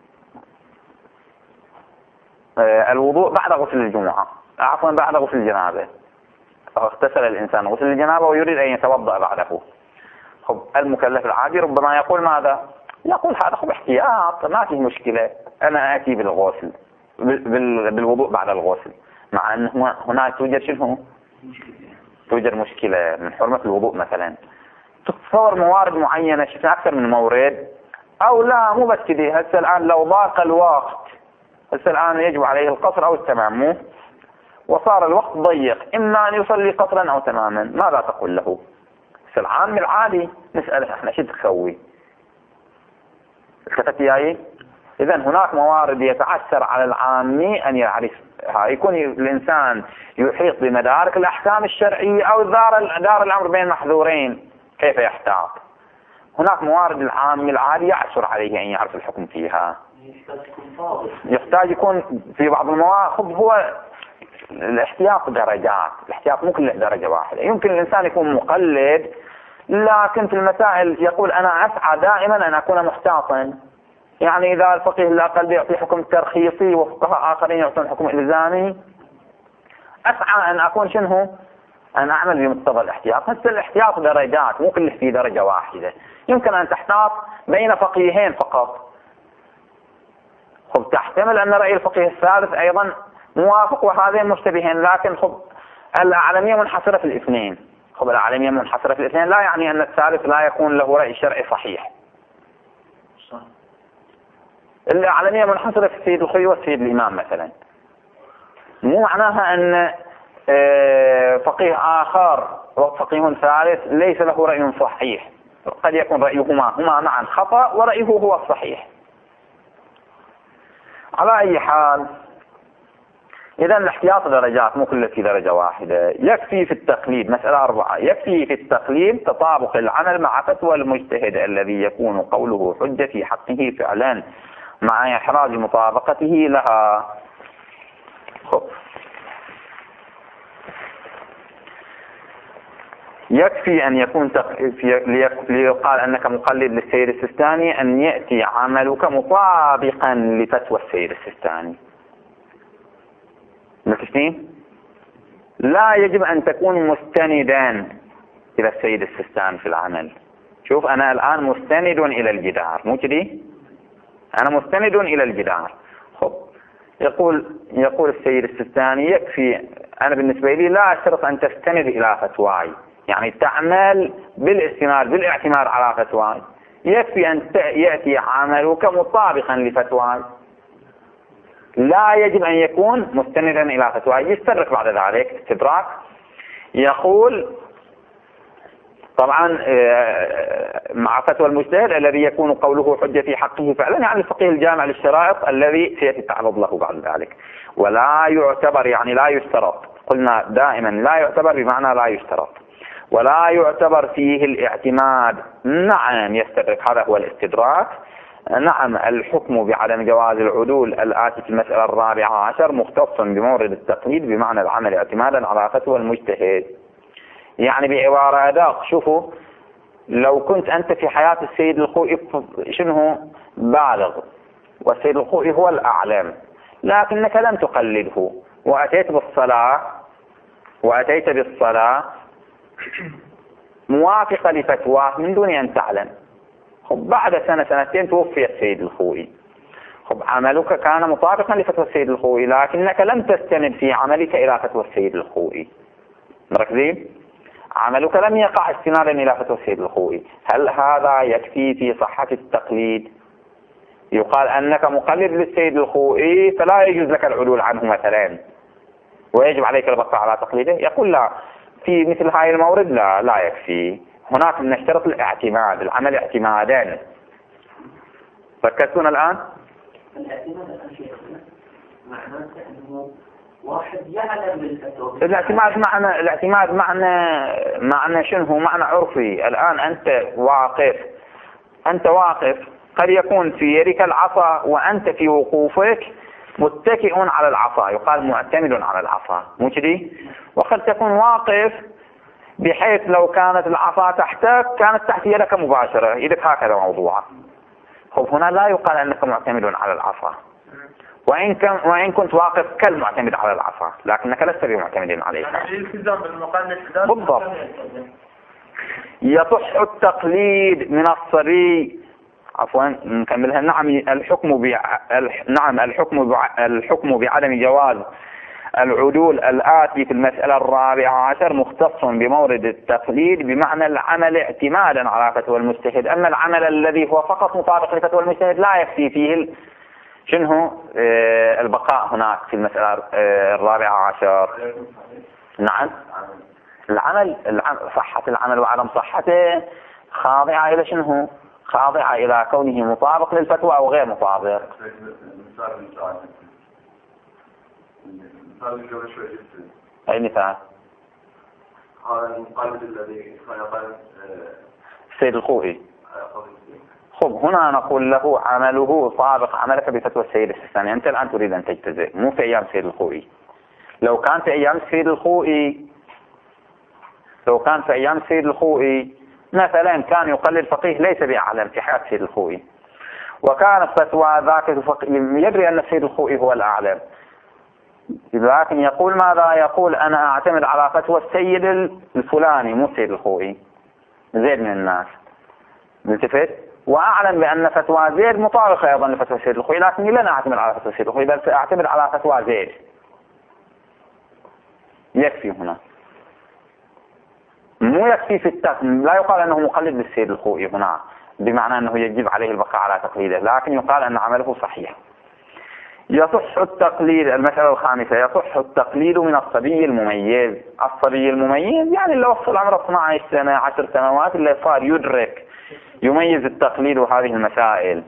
الوضوء بعد غسل الجمعة، بعد غسل الجنابة، اغتسل الإنسان غسل الجنابة ويريد أن يتوضأ بعده. المكلف العادي ربما يقول ماذا؟ يقول هذا احتياط، ما فيه مشكلة، أنا آتي بالغسل بالوضوء بعد الغسل، مع أن هناك توجد مشكلة من حرمة الوضوء مثلا. تتصور موارد معينة، شفنا أكثر من مورد، أو لا مو بس كده. هسه الآن لو ضاق الوقت، هسه الآن يجب عليه القصر أو التمام، وصار الوقت ضيق، إما أن يصلي قصرا أو تماما، ماذا تقول له؟ هسه العام العادي نسأله احنا شو تسوي؟ التفت ياي؟ إذا هناك موارد يتعثر على العامي أن يعرفها، يكون الإنسان يحيط بمدارك الأحكام الشرعية أو دار الأمر بين محذورين، كيف يحتاط؟ هناك موارد العامي العادي يعثر عليه أن يعرف الحكم فيها، يحتاج يكون في بعض المواقف. هو الاحتياط درجات، الاحتياط مو كله درجة واحدة. يمكن الإنسان يكون مقلد، لكن في المسائل يقول أنا أسعى دائما أن أكون محتاطا. يعني إذا الفقيه الأقل يعطي حكم ترخيصي وفقهاء آخرين يعطون حكم إلزامي، أسعى أن أكون أن أعمل بمقتضى الاحتياط. هسه الاحتياط درجات، مو كله في درجة واحدة. يمكن أن تحتاط بين فقيهين فقط، تحتمل أن رأي الفقيه الثالث أيضا موافق وهذين مشتبهين، لكن الأعلمية منحصرة في الاثنين. خب الأعلمية منحصرة في الاثنين لا يعني أن الثالث لا يكون له رأي شرعي صحيح. صح. الأعلمية منحصرة في السيد الخوئي والسيد الإمام مثلا، مو معناها أن فقيه آخر وفقيه ثالث ليس له رأي صحيح، قد يكون رأيهما معا خطأ ورأيه هو الصحيح. على أي حال، إذا الاحتياط درجات، مو كل في درجة واحدة. يكفي في التقليد، مسألة 4، يكفي في التقليد تطابق العمل مع فتوى المجتهد الذي يكون قوله حجة في حقه فعلا مع إحراز مطابقته لها. يكفي أن يكون ليقال أنك مقلد للسيد السيستاني أن يأتي عملك مطابقا لفتوى السيد السيستاني. مفهوم؟ لا يجب أن تكون مستندا إلى السيد السيستاني في العمل. شوف أنا الآن مستند إلى الجدار، مو كذي؟ أنا مستند إلى الجدار. خب يقول السيد السيستاني يكفي، أنا بالنسبة لي لا أشترط أن تستند إلى فتواي، يعني تعمل بالاعتماد على فتواي. يكفي أن يأتي عملك مطابقا لفتواي، لا يجب أن يكون مستندا إلى فتواي. يستدرك بعد ذلك استدراك، يقول طبعا مع فتوى المجتهد الذي يكون قوله حجة في حقه فعلا، يعني الفقيه الجامع للشرائط الذي سيأتي التعرض له بعد ذلك. ولا يعتبر، يعني لا يشترط، قلنا دائما لا يعتبر بمعنى لا يشترط. ولا يعتبر فيه الاعتماد. نعم يستدرك، هذا هو الاستدراك. نعم الحكم بعدم جواز العدول الآتي في المسألة 14 مختص بمورد التقليد بمعنى العمل اعتمادا على فتوى المجتهد. يعني بعبارة أدق، شوفوا لو كنت أنت في حياة السيد الخوئي شنو بالغ، والسيد الخوئي هو الأعلم، لكنك لم تقلده وأتيت بالصلاة موافقة لفتواه من دون أن تعلم. خب بعد سنتين توفي السيد الخوئي. خب عملك كان مطابقا لفتوى السيد الخوئي، لكنك لم تستند في عملك إلى فتوى السيد الخوئي. مركزين؟ عملك لم يقع استنادا إلى فتوى السيد الخوئي. هل هذا يكفي في صحة التقليد؟ يقال أنك مقلد للسيد الخوئي فلا يجوز لك العدول عنه مثلا ويجب عليك البقاء على تقليده. يقول لا، في مثل هاي المورد لا يكفي، هناك نشترط الاعتماد، العمل اعتمادا. ركزتون الآن؟ الاعتماد الآن شيخنا معناته أنه واحد يعلم بالفتوى. الاعتماد معنى شنو؟ معنى عرفي. الآن أنت واقف قد يكون في يدك العصا وأنت في وقوفك متكئ على العصا، يقال معتمد على العصا، مو كذي؟ وقد تكون واقف بحيث لو كانت العصا تحتك كانت تحت يدك مباشرة، يدك هكذا موضوعة. خب هنا لا يقال أنك معتمد على العصا، وإن كنت واقف كالمعتمد على العصا، لكنك لست بمعتمد عليها. يعني الالتزام بالمقام بالضبط. يصح التقليد من الصبي، عفوا نكملها. الحكم بعدم جواز العدول الآتي في المسألة 14 مختص بمورد التقليد بمعنى العمل اعتمادا على فتوى المجتهد. أما العمل الذي هو فقط مطابق لفتوى المجتهد لا يكفي فيه البقاء هناك في المسألة 14. نعم صحة العمل وعدم صحته خاضعة إلى خاضعة إلى كونه مطابق للفتوى أو غير مطابق. أي مثال؟ هذا المقلد الذي قال السيد الخوئي. خب هنا نقول له عمله طابق عملك بفتوى السيد السيستاني. أنت الآن تريد أن تجتزئ، مو في أيام السيد الخوئي. لو كان في أيام السيد الخوئي مثلا كان يقلد فقيه ليس بأعلم في حياة السيد الخوئي، وكانت فتوى ذاك يدري أن السيد الخوئي هو الأعلم، لكن يقول ماذا؟ يقول أنا أعتمد على فتوى السيد الفلاني مو السيد الخوئي، زيد من الناس، ملتفت، وأعلم بأن فتوى زيد مطابقة أيضا لفتوى السيد الخوئي، لكني لن أعتمد على فتوى السيد الخوئي بل سأعتمد على فتوى زيد. يكفي هنا، مو يكفي في لا يقال أنه مقلد للسيد الخوئي هنا بمعنى أنه يجب عليه البقاء على تقليده، لكن يقال أن عمله صحيح. يصح التقليد. المسألة الخامسة: يصح التقليد من الصبي المميز. الصبي المميز يعني اللي وصل عمره 12 سنة 10 سنوات، اللي صار يدرك يميز التقليد وهذه المسائل.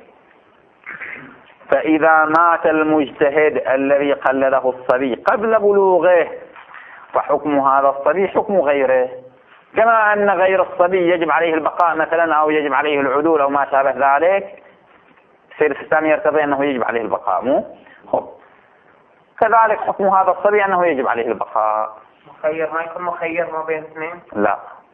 فإذا مات المجتهد الذي قلده الصبي قبل بلوغه فحكم هذا الصبي حكم غيره، كما أن غير الصبي يجب عليه البقاء مثلا أو يجب عليه العدول أو ما شابه ذلك. السيد السيستاني يرتضي أنه يجب عليه البقاء، مو كذلك حكم هذا الصبي أنه يجب عليه البقاء. مخير ما يكون مخير ما بين اثنين؟ لا،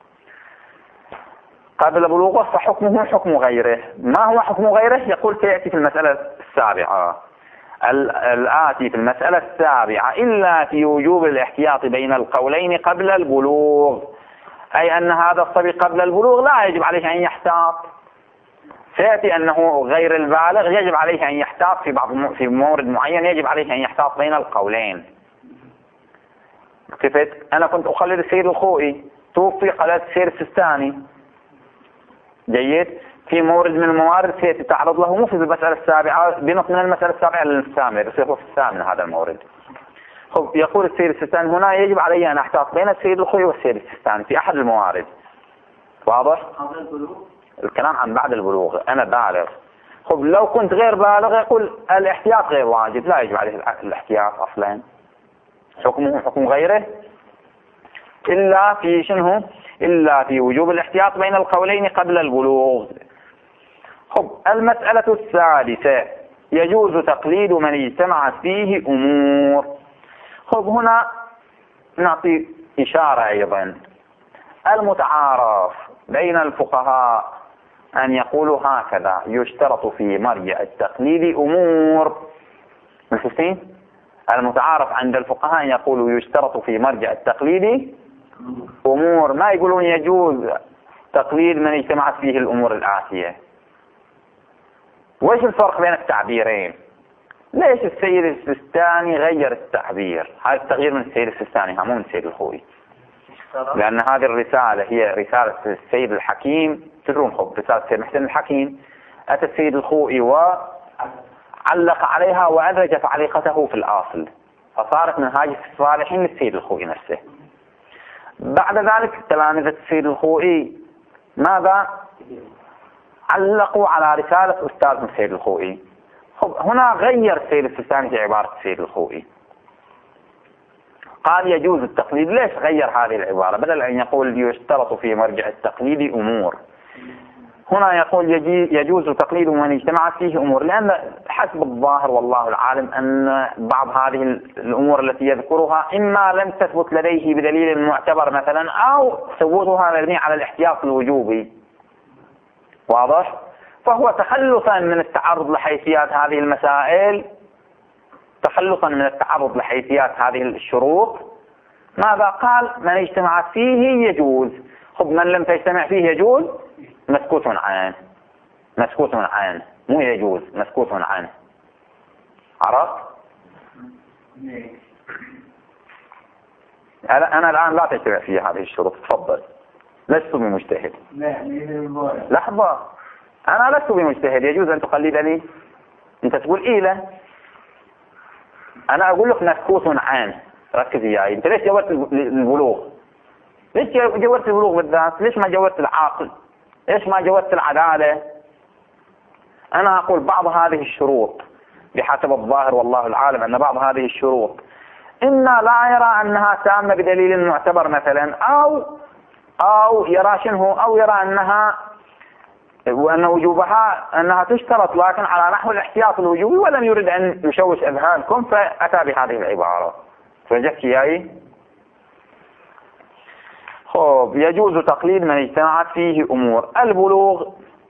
قبل بلوغه فحكمه حكم غيره. ما هو حكم غيره؟ يقول سيأتي في المسألة السابعة. الآتي في المسألة السابعة: إلا في وجوب الاحتياط بين القولين قبل البلوغ، أي أن هذا الصبي قبل البلوغ لا يجب عليه أن يحتاط. سيأتي أنه غير البالغ يجب عليه أن يحتاط في مورد معين، يجب عليه أن يحتاط بين القولين. كيف أنا كنت أقلد السيد الخوئي، توفي قلد السيد السيستاني، جيد، في مورد من الموارد سيتعرض له مو في المسألة السابعة، بنص من المسألة السابعة للثامنة، يصير في الثامن هذا المورد. يقول السيد السيستاني هنا يجب علي أن أحتاط بين السيد الخوئي والسيد السيستاني في أحد الموارد. واضح؟ الكلام عن بعد البلوغ. أنا بالغ، لو كنت غير بالغ يقول الاحتياط غير واجب، لا يجب عليه الاحتياط أصلا، حكمه حكم غيره، إلا في شنو؟ إلا في وجوب الاحتياط بين القولين قبل البلوغ. المسألة السادسة: يجوز تقليد من اجتمعت فيه أمور. هنا نعطي إشارة أيضا. المتعارف بين الفقهاء أن يقولوا هكذا: يشترط في مرجع التقليد أمور. مفهوم؟ المتعارف عند الفقهاء أن يقولوا يشترط في مرجع التقليد أمور، ما يقولون يجوز تقليد من اجتمعت فيه الأمور الآتية. وإيش الفرق بين التعبيرين؟ ليش السيد السيستاني غير التعبير؟ هذا التغيير من السيد السيستاني مو من السيد الخوئي، لأن هذه الرسالة هي رسالة السيد الحكيم. تدرون رسالة السيد محسن الحكيم أتى السيد الخوئي وعلق عليها وأدرج تعليقته في الأصل، فصارت منهاج الصالحين للسيد الخوئي نفسه. بعد ذلك تلامذة السيد الخوئي ماذا؟ علقوا على رسالة أستاذ السيد الخوئي. هنا غير السيد السيستاني في عبارة السيد الخوئي، قال يجوز التقليد. ليش غير هذه العبارة؟ بدل أن يقول يشترط في مرجع التقليد أمور، هنا يقول يجوز تقليد من اجتمعت فيه أمور، لأن حسب الظاهر والله العالم أن بعض هذه الأمور التي يذكرها إما لم تثبت لديه بدليل معتبر مثلا، أو ثبوتها مبني على الاحتياط الوجوبي. واضح؟ فهو تخلصا من التعرض لحيثيات هذه المسائل، تخلصا من التعرض لحيثيات هذه الشروط، ماذا قال؟ من اجتمعت فيه يجوز. من لم تجتمع فيه يجوز، مسكوت عنه، مسكوت عنه، مو يجوز، مسكوت عنه. عرفت؟ أنا الآن لا تجتمع فيه هذه الشروط، تفضل. لست بمجتهد. لحظة، أنا لست بمجتهد، يجوز أن تقلدني؟ أنت تقول إيه له؟ أنا أقول لك مسكوت عنه، ركز وياي. أنت ليش جورت البلوغ؟ ليش جورت البلوغ بالذات؟ ليش ما جورت العاقل؟ ليش ما جورت العدالة؟ أنا أقول بعض هذه الشروط بحسب الظاهر والله العالم أن بعض هذه الشروط إما لا يرى أنها تامة بدليل معتبر مثلا، أو يرى شنو، أو يرى أنها وأن وجوبها أنها تشترط لكن على نحو الاحتياط الوجوبي، ولم يرد أن يشوش أذهانكم فأتى بهذه العبارة. فجأت ياي. يجوز تقليد من اجتمعت فيه أمور. البلوغ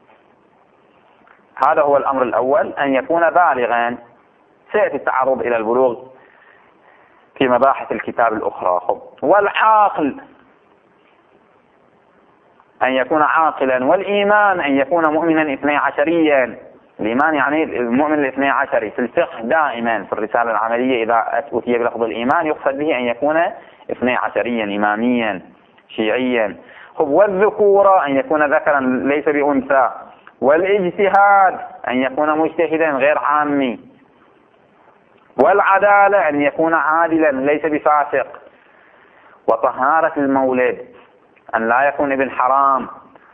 هذا هو الأمر الأول، أن يكون بالغا. سيأتي التعرض إلى البلوغ في مباحث الكتاب الأخرى. والعاقل أن يكون عاقلا. والإيمان أن يكون مؤمنا 12 الإيمان يعني المؤمن 12 في الفقه دائما في الرسالة العملية إذا أتي بلفظ الإيمان يقصد به أن يكون 12 إماميا شيعيا. والذكورة أن يكون ذكرا ليس بأنثى، والاجتهاد أن يكون مجتهدا غير عامي، والعدالة أن يكون عادلا ليس بفاسق، وطهارة المولد أن لا يكون ابن حرام،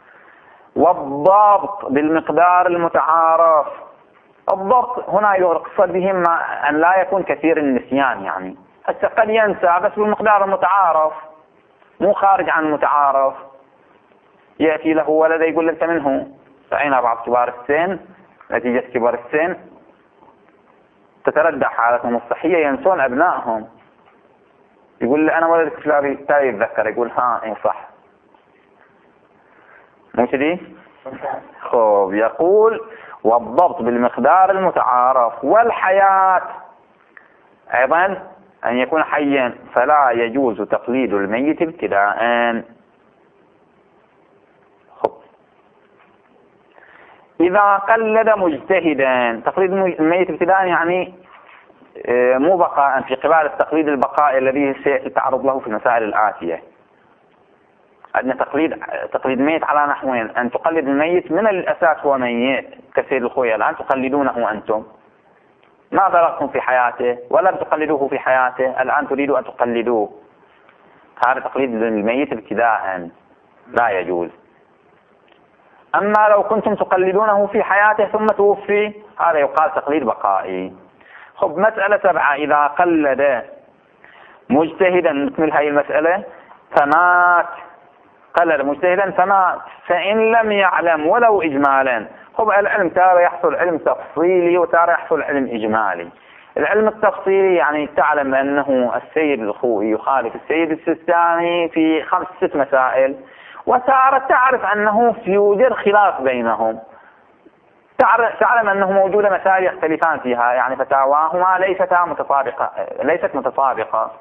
والضبط بالمقدار المتعارف. الضبط هنا يقصد بهم أن لا يكون كثير النسيان، يعني حتى قد ينسى بس بالمقدار المتعارف، مو خارج عن المتعارف. يأتي له ولد يقول أنت منه، رأينا بعض كبار السن نتيجة كبار السن تتردع حالتهم الصحية، ينسون أبنائهم. يقول لي أنا ولد كفلابي، تالي يتذكر يقول ها إيه صح، مو كذي؟ يقول والضبط بالمقدار المتعارف، والحياة أيضا أن يكون حيا، فلا يجوز تقليد الميت ابتداء. إذا قلد مجتهدا، تقليد الميت ابتداء يعني مو بقاء في قبال التقليد البقاء الذي سيتعرض له في المسائل الآتية. عندنا تقليد ميت على نحوين: أن تقلد الميت من الأساس هو ميت كسيد الخوية، الآن تقلدونه أنتم، ما ضررتم في حياته ولا تقلدوه في حياته، الآن تريدوا أن تقلدوه. هذا تقليد الميت ابتداء لا يجوز. أما لو كنتم تقلدونه في حياته ثم توفي، هذا يقال تقليد بقائي. مسألة 7: إذا قلد مجتهدا، نكمل هذه المسألة. فمات، قلد مجتهدا فمات، فإن لم يعلم ولو إجمالا. العلم تارة يحصل علم تفصيلي وتارة يحصل علم إجمالي. العلم التفصيلي يعني تعلم أنه السيد الخوئي يخالف السيد السيستاني في 5-6 مسائل، وتارة تعرف أنه يوجد خلاف بينهم، تعلم أنه موجودة مسائل يختلفان فيها، يعني فتاواهما ليست متطابقة.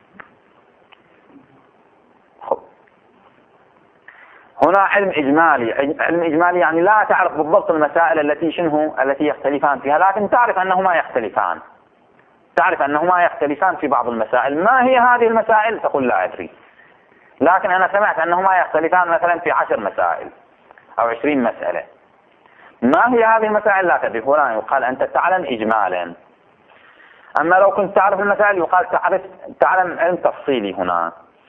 هنا علم إجمالي. علم إجمالي يعني لا تعرف بالضبط المسائل التي يختلفان فيها، لكن تعرف أنهما يختلفان. تعرف أنهما يختلفان في بعض المسائل. ما هي هذه المسائل؟ تقول لا أدري، لكن أنا سمعت أنهما يختلفان مثلا في 10 مسائل أو 20 مسألة. ما هي هذه المسائل؟ لا تدري. هنا يقال أنت تعلم إجمالا. أما لو كنت تعرف المسائل يقال تعلم علم تفصيلي. هنا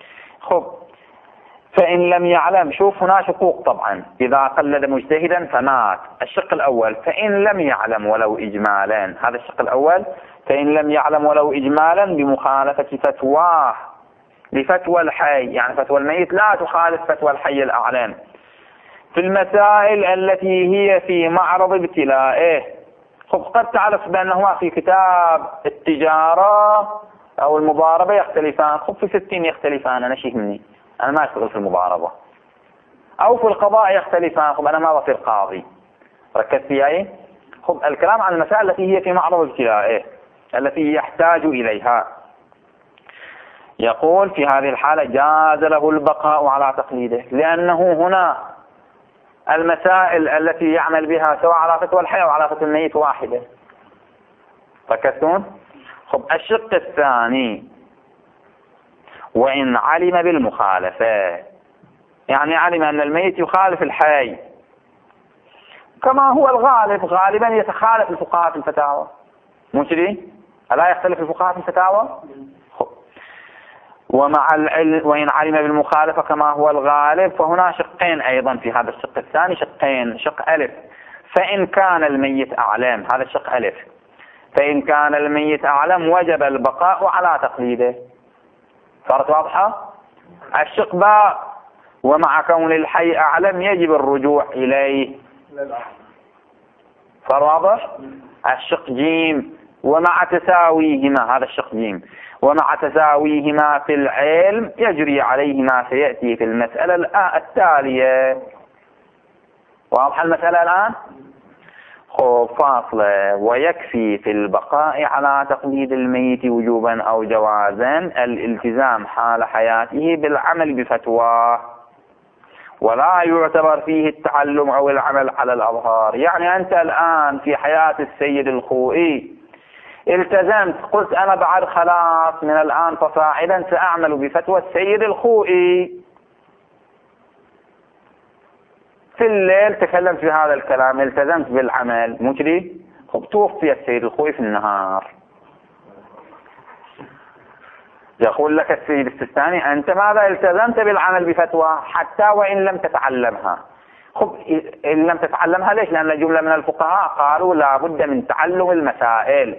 فإن لم يعلم، شوف هنا شقوق طبعا. إذا قلد مجتهدا فمات، الشق الأول فإن لم يعلم ولو إجمالا، هذا الشق الأول. فإن لم يعلم ولو إجمالا بمخالفة فتواه لفتوى الحي، يعني فتوى الميت لا تخالف فتوى الحي الأعلم في المسائل التي هي في معرض ابتلائه. قد تعرف بأنهما في كتاب التجارة أو المضاربة يختلفان، في 60 يختلفان، أنا شيء مني، أنا ما أشتغل في المضاربة. أو في القضاء يختلفان، أنا ما بصير قاضي. ركزت فيها. الكلام عن المسائل التي هي في معرض ابتلائه، التي يحتاج إليها. يقول في هذه الحالة جاز له البقاء على تقليده، لأنه هنا المسائل التي يعمل بها سواء على فتوى الحي أو على فتوى الميت واحدة. ركزتون؟ الشق الثاني: وإن علم بالمخالفة، يعني علم أن الميت يخالف الحي كما هو الغالب، غالبا يتخالف الفقهاء في الفتاوى، مو كذي؟ ألا يختلف الفقهاء في الفتاوى؟ ومع العلم وإن علم بالمخالفة كما هو الغالب، فهنا شقين أيضا في هذا الشق الثاني، شقين. شق ألف: فإن كان الميت أعلم، هذا الشق ألف. فإن كان الميت أعلم وجب البقاء على تقليده. صارت واضحة؟ الشق باء: ومع كون الحي أعلم يجب الرجوع إليه. صار واضح؟ الشق جيم: ومع تساويهما، هذا الشق جيم، ومع تساويهما في العلم يجري عليه ما سيأتي في المسألة التالية. واضح المسألة الآن؟ فاصلة: ويكفي في البقاء على تقليد الميت وجوبا أو جوازا الالتزام حال حياته بالعمل بفتواه، ولا يعتبر فيه التعلم أو العمل على الأظهار. يعني أنت الآن في حياة السيد الخوئي التزمت، قلت أنا بعد خلاص من الآن فصاعدا سأعمل بفتوى السيد الخوئي، في الليل تكلمت بهذا الكلام، التزمت بالعمل، مو كذي؟ خب توفي السيد الخوئي في النهار. يقول لك السيد السيستاني أنت ماذا التزمت بالعمل بفتوى حتى وإن لم تتعلمها. خب إن لم تتعلمها ليش؟ لأن جملة من الفقهاء قالوا لا بد من تعلم المسائل.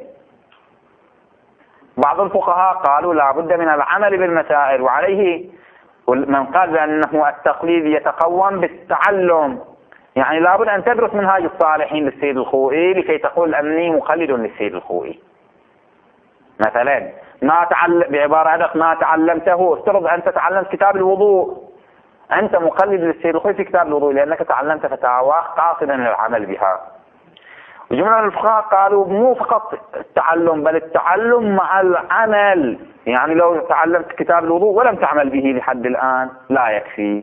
بعض الفقهاء قالوا لا بد من العمل بالمسائل، وعليه من قال بأنه التقليد يتقوم بالتعلم، يعني لا بد أن تدرس منهاج الصالحين للسيد الخوئي لكي تقول أني مقلد للسيد الخوئي. مثلا بعبارة أدق ما تعلمته، افترض أنت تعلمت كتاب الوضوء، أنت مقلد للسيد الخوئي في كتاب الوضوء لأنك تعلمت فتاواه قاصدا للعمل بها. وجملة من الفقهاء قالوا مو فقط التعلم بل التعلم مع العمل، يعني لو تعلمت كتاب الوضوء ولم تعمل به لحد الآن لا يكفي.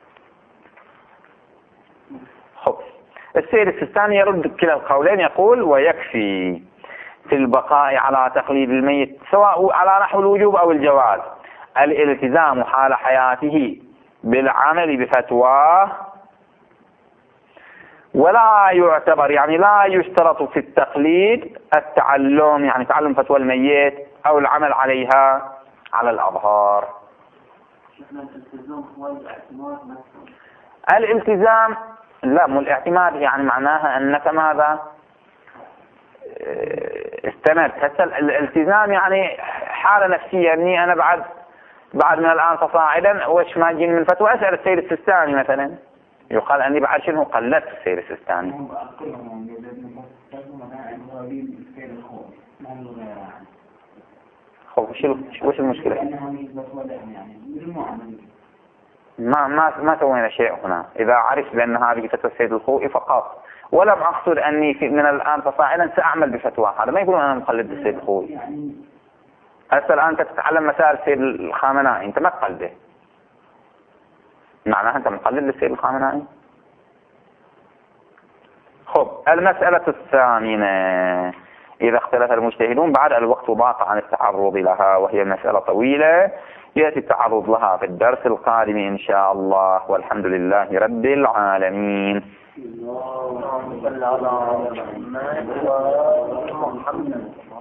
السيد السيستاني يرد كلا القولين، يقول ويكفي في البقاء على تقليد الميت سواء على نحو الوجوب أو الجواز الالتزام حال حياته بالعمل بفتواه، ولا يعتبر يعني لا يشترط في التقليد التعلم، يعني تعلم فتوى الميت أو العمل عليها على الأظهار. الالتزام لا، مو الاعتماد، يعني معناها أنك ماذا استند. هسه الالتزام يعني حالة نفسية، اني انا بعد من الان فصاعدا وش ما جين من فتوى اسأل السيد السيستاني مثلا، يقال اني بعد شنو قلدت السيد السيستاني. خب وش المشكلة؟ ما سوينا شيء هنا. اذا عرفت بان هذه فتوى السيد الخوئي فقط، ولم أقصد أني من الآن فصاعدا سأعمل بفتوى، هذا ما يقولون أنا مقلد السيد الخوئي. هسه الآن أنت تتعلم مسائل السيد الخامنائي، أنت ما تقلده، معناها أنت مقلد للسيد الخامنائي. خب المسألة الثامنة إذا اختلف المجتهدون بعد الوقت ضاق عن التعرض لها، وهي مسألة طويلة يأتي التعرض لها في الدرس القادم إن شاء الله، والحمد لله رب العالمين. اللهم صل على محمد.